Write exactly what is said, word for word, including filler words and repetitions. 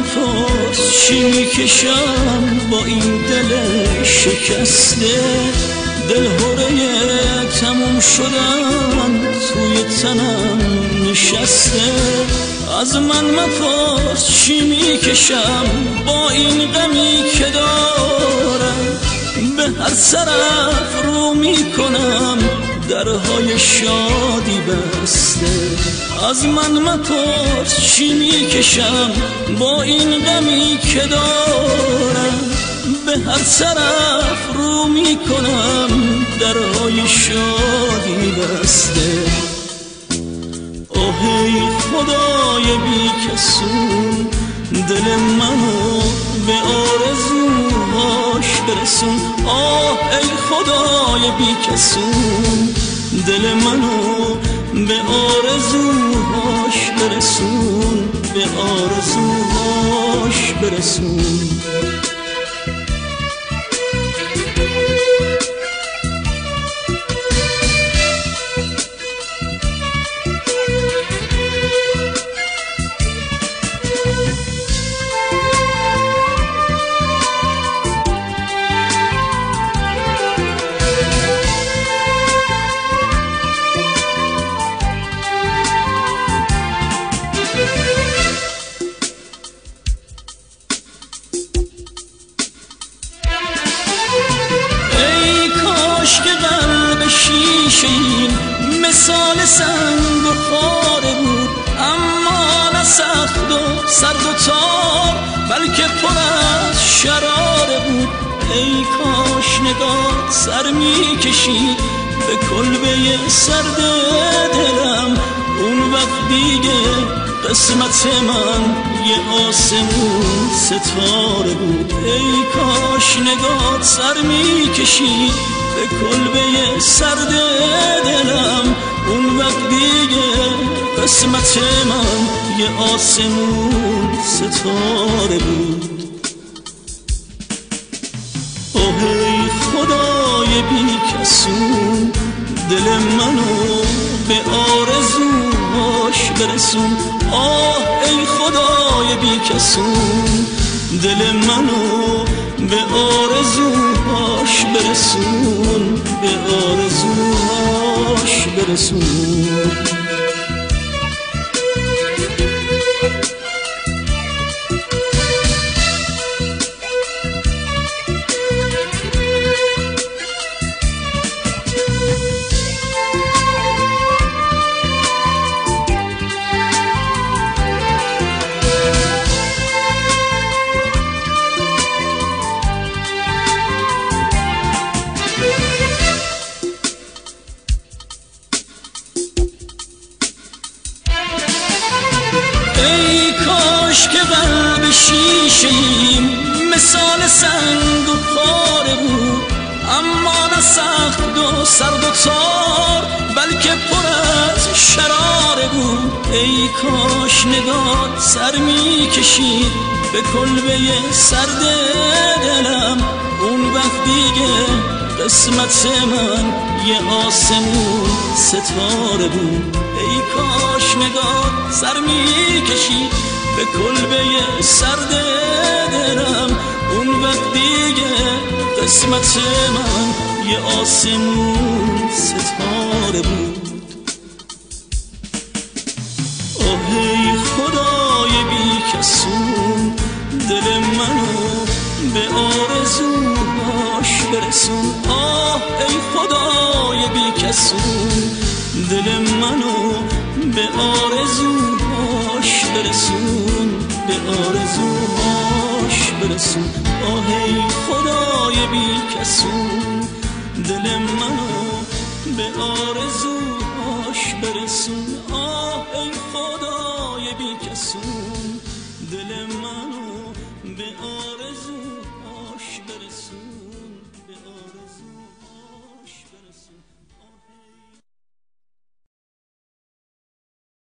مپرس چی میکشم با این دل شکسته، دل هره تموم شدن توی تنم نشسته. از من مپرس چی میکشم با این غمی که دارم، به هر طرف رو میکنم درهای شادی بسته. از من مپرس چی میکشم با این غمی که دارم، به هر طرف رو میکنم درهای شادی بسته. آه ای خدای بی کسون، دل منو به آرزوهاش برسون. آه ای خدای بی کسون، دل منو به آرزوهاش برسون، به آرزوهاش برسون. مثال سنگ و خاره بود، اما نه سخت و سرد و تار، بلکه پر از شراره بود. ای کاش نگاه سر می کشید به کلبه سرد دلم، اون وقت دیگه قسمت من یه آسمون ستاره بود. ای کاش نگاه سر می کشید به کلبه سرد دلم، اون وقت دیگه قسمت من یه آسمون ستاره بود. آه ای خدای بی کسون، دل منو به آرزوهاش برسون. آه ای خدای بی کسون، دل منو به آرزوهاش برسون، به آرزوهاش برسون. ای کاش که قلب شیشه‌ایم مثال سنگ و خاره بود، اما نه سخت و سرد و تار، بلکه پر از شراره بود. ای کاش نگاه سر می کشید به کلبه سرد دلم، اون وقت دیگه قسمت من یه آسمون ستاره بود. ای کاش نگاه سر می کشید به کلبه سرد دلم، اون وقت دیگه قسمت من یه آسمون ستاره بود. آه ای خدای بی کسون، دل منو به آرزوهاش برسون. آه ای خدای بی کسون، دل منو به آرزوهاش برسون، به آرزوهاش برسون. آه ای خدای بی کسون، دل منو به آرزوهاش برسون. آه ای خدای بی کسون، دل منو به آرزو